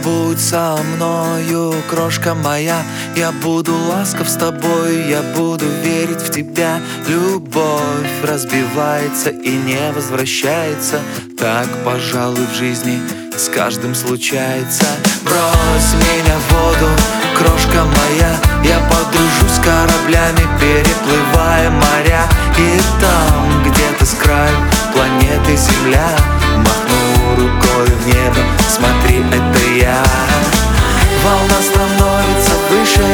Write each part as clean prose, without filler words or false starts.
Будь со мною, крошка моя, я буду ласков с тобой, я буду верить в тебя. Любовь разбивается и не возвращается, так, пожалуй, в жизни с каждым случается. Брось меня в воду, крошка моя, я подружусь с кораблями, переплывая моря. И там, где-то с краю планеты Земля, махну рукой в небо, смотри, это я. Волна становится выше,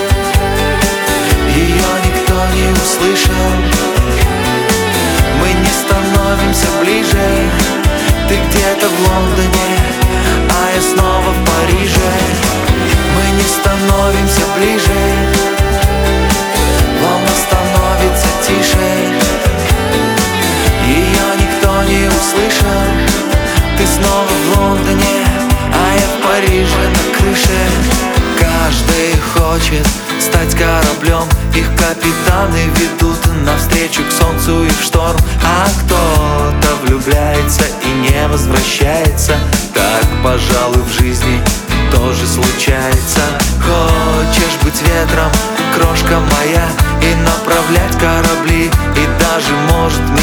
ее никто не услышал. Мы не становимся ближе, ты где-то в Лондоне, а я снова в Париже. Мы не становимся ближе, волна становится тише, ее никто не услышал. Ты снова в Лондоне, а я в Париже на крыше. Каждый хочет стать кораблем, их капитаны ведут навстречу к солнцу и в шторм. А кто-то влюбляется и не возвращается, так, пожалуй, в жизни тоже случается. Хочешь быть ветром, крошка моя, и направлять корабли, и даже, может,